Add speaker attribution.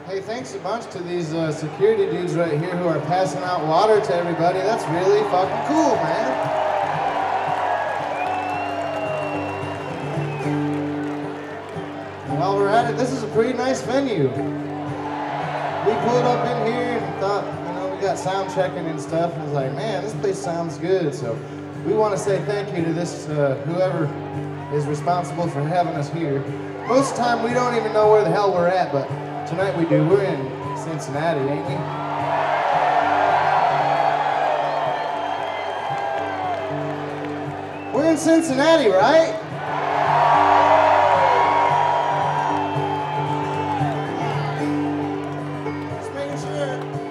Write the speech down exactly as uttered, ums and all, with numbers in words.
Speaker 1: Hey, thanks a bunch to these uh, security dudes right here who are passing out water to everybody. That's really fucking cool, man. And while we're at it, this is a pretty nice venue. We pulled up in here and thought, you know, we got sound checking and stuff, and was like, man, this place sounds good. So we want to say thank you to this, uh, whoever is responsible for having us here. Most of the time, we don't even know where the hell we're at, but tonight we do. We're in Cincinnati, ain't we? We're in Cincinnati, right?